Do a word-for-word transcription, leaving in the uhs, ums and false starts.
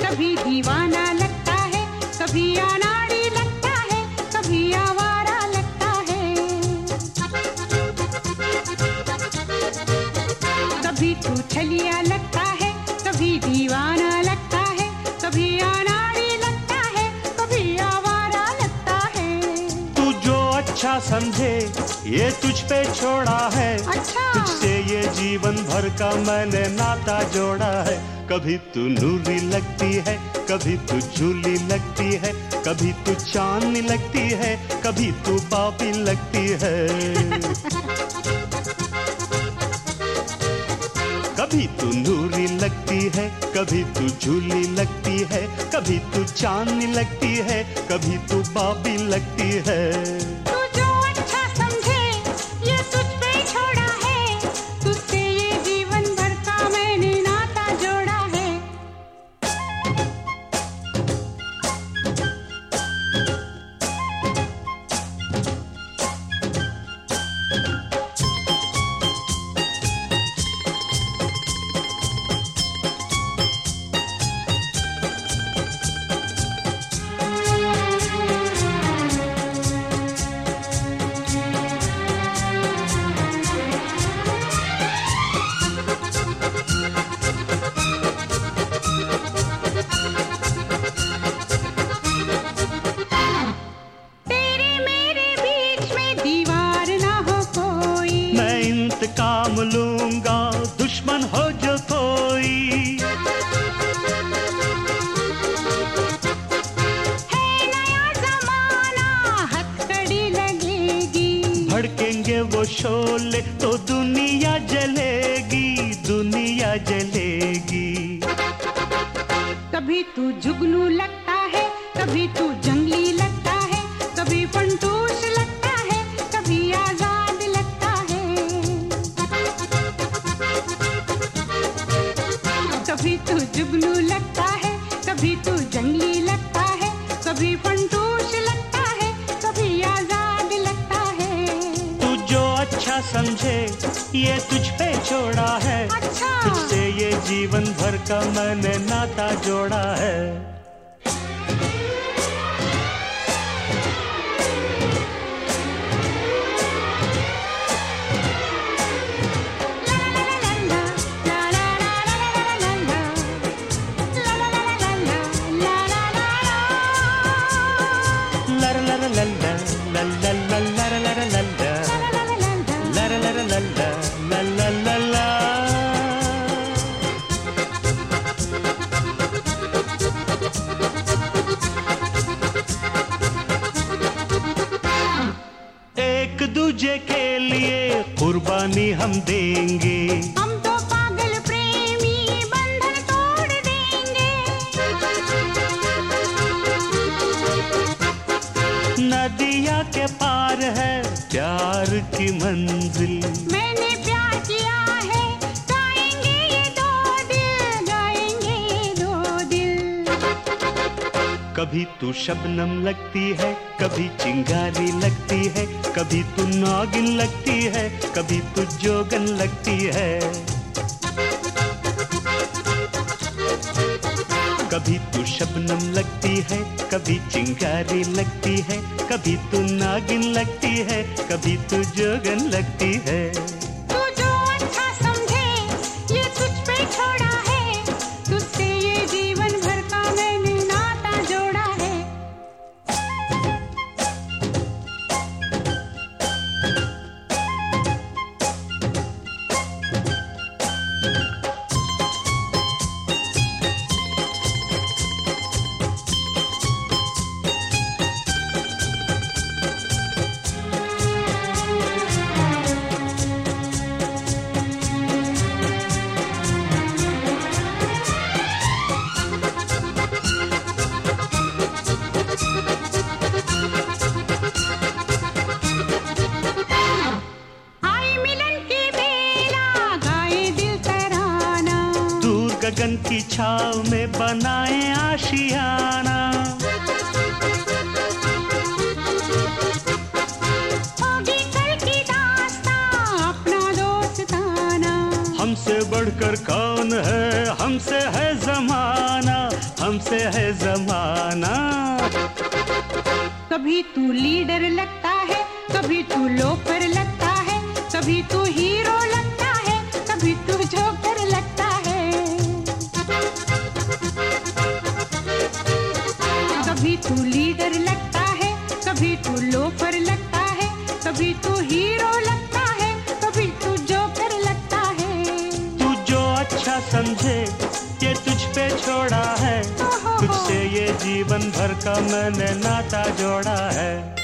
कभी दीवाना लगता है, कभी अनाड़ी लगता है, कभी आवारा लगता है। कभी तू छलिया लगता है, कभी दीवाना लगता है, कभी अनाड़ी लगता है, कभी आवारा लगता है। तू जो अच्छा समझे ये तुझ पे छोड़ा है, अच्छा। तुझसे ये जीवन भर का मैंने नाता जोड़ा है। कभी तू नूरी लगती है, कभी तू झूली लगती है, कभी तू चांदनी लगती है, कभी तू पापी लगती है। कभी तू नूरी लगती है, कभी तू झूली लगती है, कभी तू चांदनी लगती है, कभी तू पापी लगती है। तू जो अच्छा समझे ये तुझ पे छोड़ा है, तुझसे ये जीवन भर का मैंने नाता जोड़ा है। काम लूंगा दुश्मन हो जो कोई। है नया जमाना हथकड़ी लगेगी, भड़केंगे वो शोले तो दुनिया जलेगी, दुनिया जलेगी। कभी तू जुगनू लगता है, कभी तू जंगली लगता है, कभी फंटूश लगता है, कभी आजाद लगता है। कभी तू जुगनू लगता है, कभी तू जंगली लगता है, कभी फंटूश लगता है, कभी आजाद लगता है। तू जो अच्छा समझे ये तुझ पे छोड़ा है, अच्छा। तुझसे ये जीवन भर का मैंने नाता जोड़ा है। एक दूजे के लिए कुर्बानी हम देंगे, हम तो पागल प्रेमी बंधन तोड़ देंगे। नदिया के पार है प्यार की मंजिल, मैंने प्यार किया है, गाएंगे ये दो दिल, गाएंगे ये दो दिल। कभी तू शबनम लगती है, कभी चिंगारी लगती है, कभी तू नागिन लगती है, कभी तू जोगन लगती है। कभी तू शबनम लगती है, कभी चिंगारी लगती है, कभी तू नागिन लगती है, कभी तू जोगन लगती है। तू जो अच्छा समझे ये तुझ पे छोड़ा है, तुझसे ये जीवन भर का मैंने नाता जोड़ा है। गगन की छाव में बनाए आशियाना, होगी कल की दास्तां अपना दोस्ताना। हम हमसे बढ़कर कौन है, हमसे है जमाना, हमसे है जमाना। कभी तू लीडर लगता है, कभी तू लोफर लगता है, कभी तू हीरो लगता है, कभी तू जोकर लगता है। कभी तू लीडर लगता है, कभी तू लोफर लगता है, कभी तू हीरो लगता है, कभी तू जोकर लगता है। तू जो अच्छा समझे ये तुझ पे छोड़ा है, तुझसे ये जीवन भर का मैंने नाता जोड़ा है।